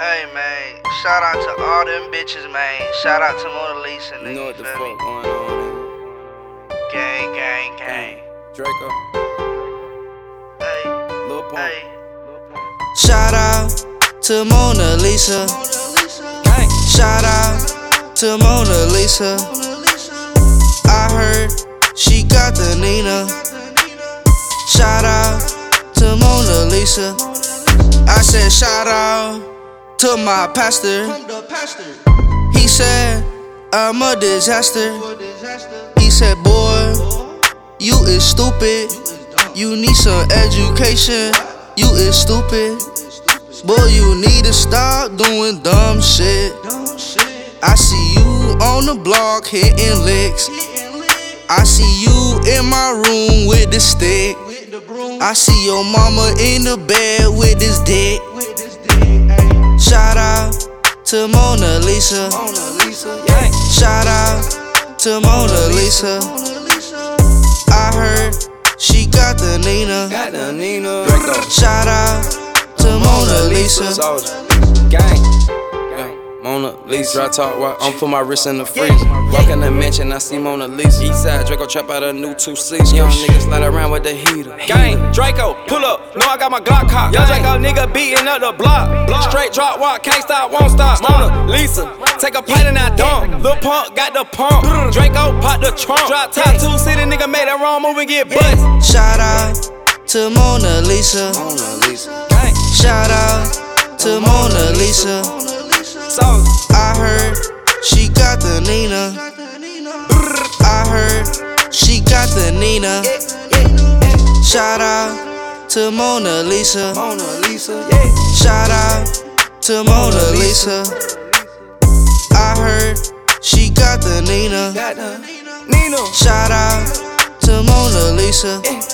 Hey man, shout out to all them bitches, man. Shout out to Mona Lisa, nigga. You know what the fuck me? going on, nigga? Gang, gang, gang. Draco. Hey, Lil Pump. hey. Shout out to Mona Lisa. Gang. Shout out to Mona Lisa. I heard she got the Nina. Shout out to Mona Lisa. I said shout out to my pastor. He said I'm a disaster. He said boy, you is stupid. You need some education. You is stupid. Boy, you need to stop doing dumb shit. I see you on the block hitting licks. I see you in my room with the stick. I see your mama in the bed with this dick. Shout out to Mona Lisa. Shout out to Mona Lisa. I heard she got the Nina. Shout out to Mona Lisa. Gang. Mona Lisa. Dry talk, while I'm put my wrist in the freezer. Walk in the mansion, I see Mona Lisa. Eastside Draco trap out a new 2-6. Young niggas slide around with the heater. Gang, Draco, pull up, know I got my Glock cock. Young Draco nigga beating up the block. Straight drop walk, can't stop, won't stop. Mona Lisa, take a plate and I dump. Lil Pump got the pump. Draco pop the trunk. Drop top 2 city, nigga made that wrong move and get bust. Shout out to Mona Lisa. Gang. Shout out to Mona Lisa. I heard she got the Nina. I heard she got the Nina. Shout out to Mona Lisa. Shout out to Mona Lisa. I heard she got the Nina. Shout out to Mona Lisa.